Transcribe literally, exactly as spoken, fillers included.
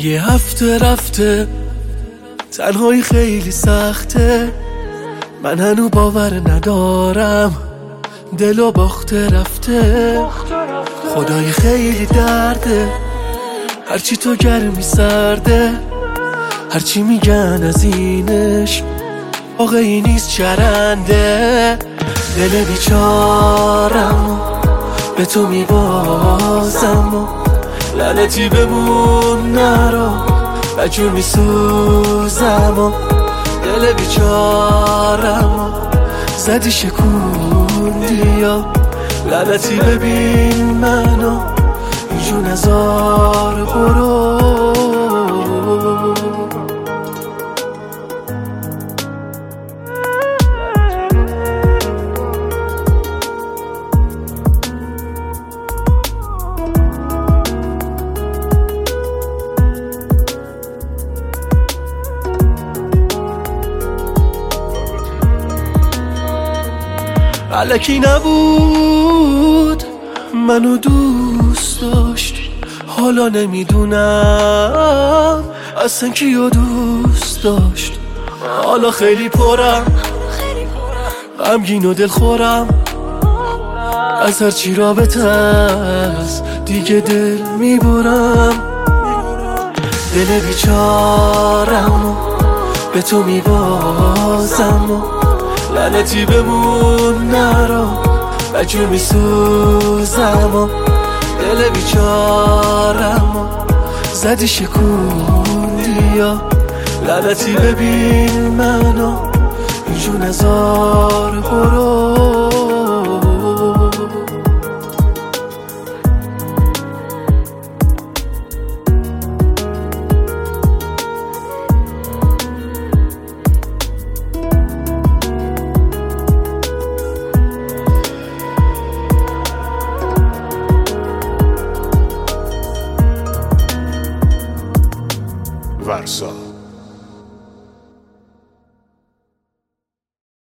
یه هفته رفته، تنهایی خیلی سخته، من هنو باور ندارم دلو باخته رفته. خدای خیلی درده، هرچی تو گرمی سرده، هرچی میگن از اینش واقعی نیست چرنده. دل بیچارم به تو میبازم و لعنتی بمون نرو، بجور میسوزم و دل بیچارم زدی شکوندی یا لعنتی ببین منو اینجور نزار برو. الکی نبود منو دوست داشت، حالا نمیدونم اصلا کیو دوست داشت. حالا خیلی پرم، غمگین و دل خورم، از هرچی رابطه است دیگه دل میبرم. دل بیچارم به تو میبازم و لعنتی بمون نرو، بجور میسوزم و دل بیچارم زدی شکوندی یا لعنتی ببین منو اینجور نزار برو. Varsa.